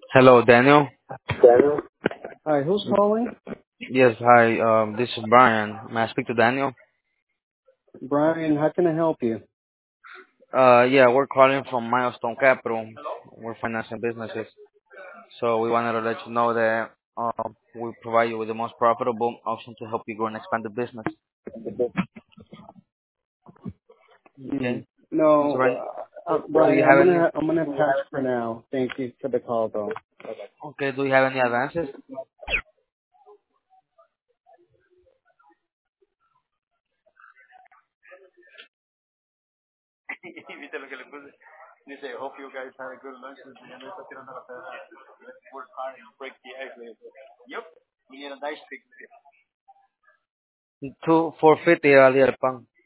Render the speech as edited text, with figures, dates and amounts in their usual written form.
Hello, Daniel. Hi, who's calling? Yes, hi. This is Brian. May I speak to Daniel? Brian, how can I help you? Yeah, we're calling from Milestone Capital. We're financing businesses. So we wanted to let you know that we provide you with the most profitable option to help you grow and expand the business. Hmm. Okay. So No, right, do you Brian, have any? I'm gonna pass for now. Thank you for the call, though. Okay. Do you have any advances? ¿Viste lo que le puse? Dice, hope you guys had a good lunch. Ya me está tirando la pedra. Work hard and break the ice. Yep. We need a nice pick. 450 valía el pan.